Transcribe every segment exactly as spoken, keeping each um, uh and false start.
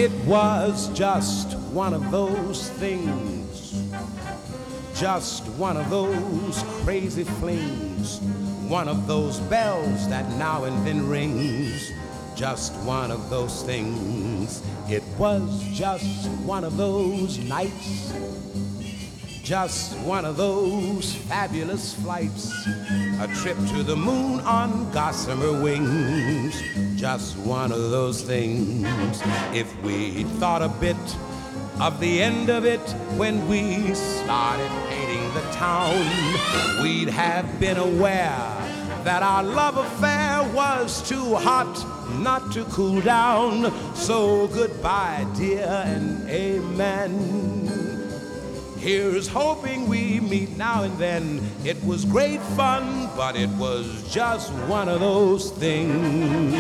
It was just one of those things, just one of those crazy flings, one of those bells that now and then rings, just one of those things. It was just one of those nights, just one of those fabulous flights, a trip to the moon on gossamer wings, just one of those things. If we thought a bit of the end of it when we started painting the town, we'd have been aware that our love affair was too hot not to cool down. So goodbye, dear, and amen. Here's hoping we meet now and then. It was great fun, but it was just one of those things.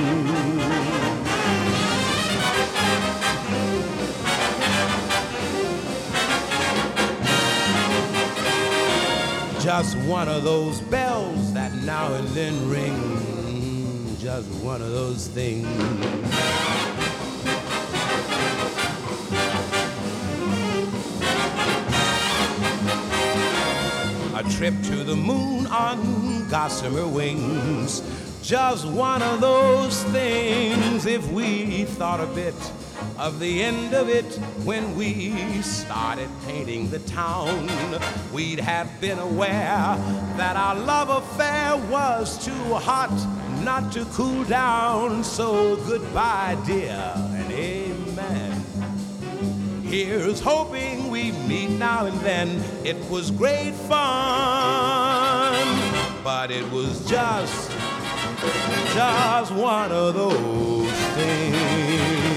Just one of those bells that now and then ring. Just one of those things. A trip to the moon on gossamer wings. Just one of those things. If we thought a bit of the end of it when we started painting the town, we'd have been aware that our love affair was too hot not to cool down. So goodbye, dear, and amen. Here's hoping we meet now and then. It was great fun, but it was just, just one of those things.